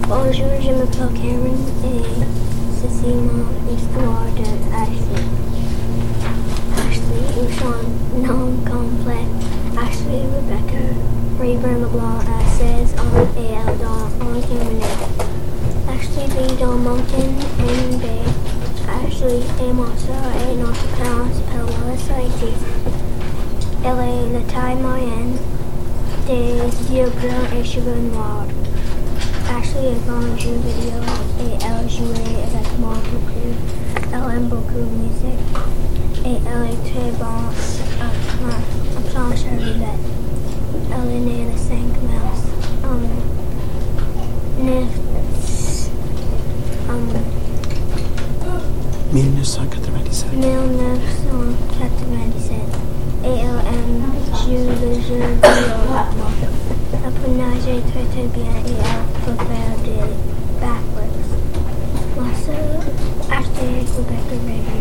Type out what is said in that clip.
Bonjour, je m'appelle Cameron et ceci est mon histoire de Ashley. Ashley ou son nom complet, Ashley Rebecca Rayburn LeBlanc a 16 ans et elle dans 11 minutes. Ashley vit dans Moncton, NB. Ashley est ma soeur et notre parent s'appelle Melissa et Jason. Elle est de taille moyenne, des yeux bleus et cheveux noirs. Ashley est dans le jeu vidéo et elle jouait avec moi beaucoup. Elle aime beaucoup la musique et elle est très bonne à planche à roulette. Elle est née le 5 mars 1997. Et elle aime jouer le jeu vidéo avec moi. Elle peut nager très très bien et elle peut faire des backflips. Ma sœur, Ashley Rebecca Rayburn.